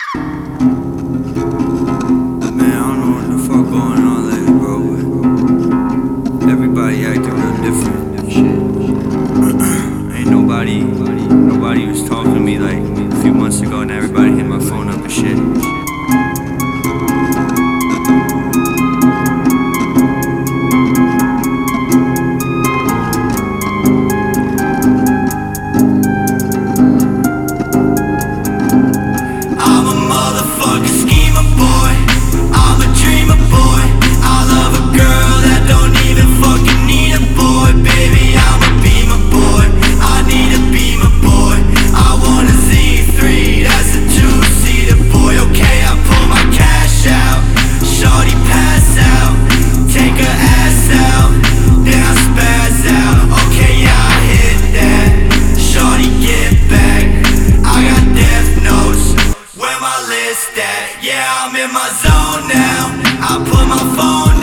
Man, I don't know what the fuck going on lately, bro, but everybody acting real different and shit. Ain't nobody was talking to me like a few months ago, and everybody hit my phone up and shit. I'm a motherfucking schemer boy, I'm a dreamer boy. I love a girl that don't even fucking need a boy. Baby, I'm a beamer boy, I need a beamer boy. I want a Z3, that's a two-seater boy. Okay, I pull my cash out, shorty pass out, take her ass out, then I spaz out. Okay, yeah, I hit that, shorty get back, I got death notes, where my list at? Yeah, I'm in my zone now, I put my phone